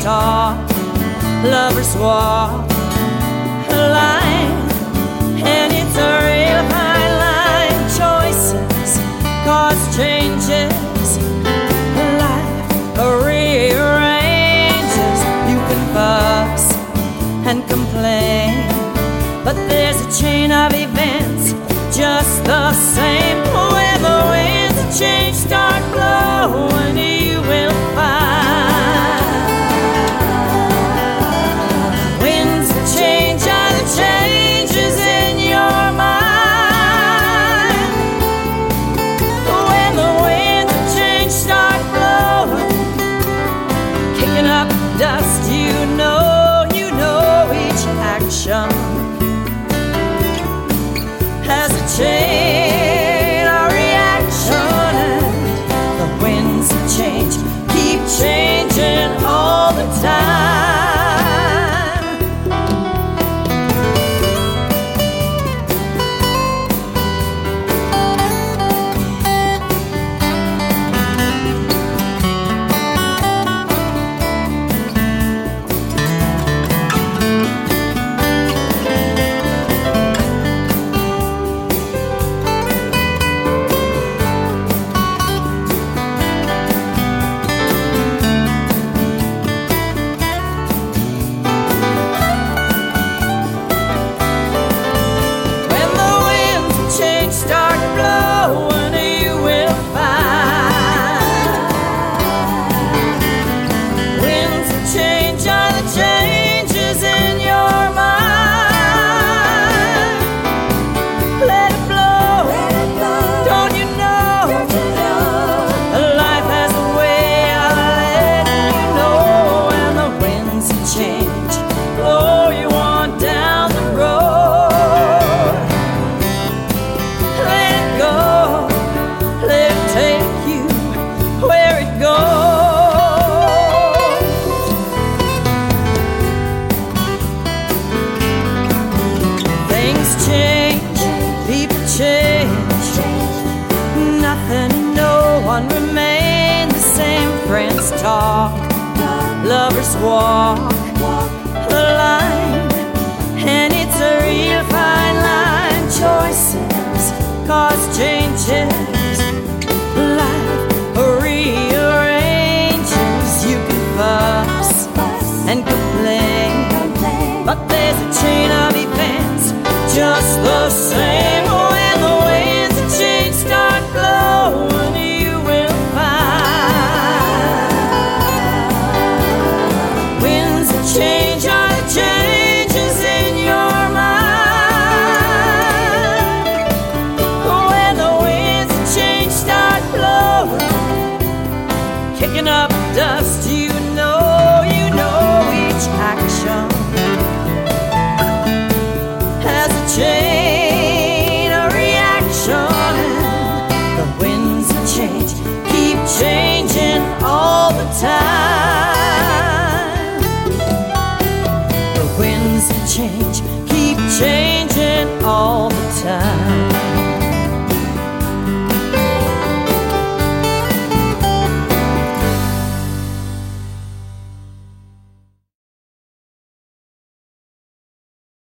talk, lovers walk a line, and it's a real fine line. Choices cause changes, life rearranges. You can fuss and complain, but there's a chain of events just the same. When the winds of change start blowing, you will find winds of change are the changes in your mind. When the winds of change start blowing, kicking up dust, you know each action has a chain, a reaction, and the winds of change keep changing all the time. Nothing, no one remain the same. Friends talk, lovers walk the line.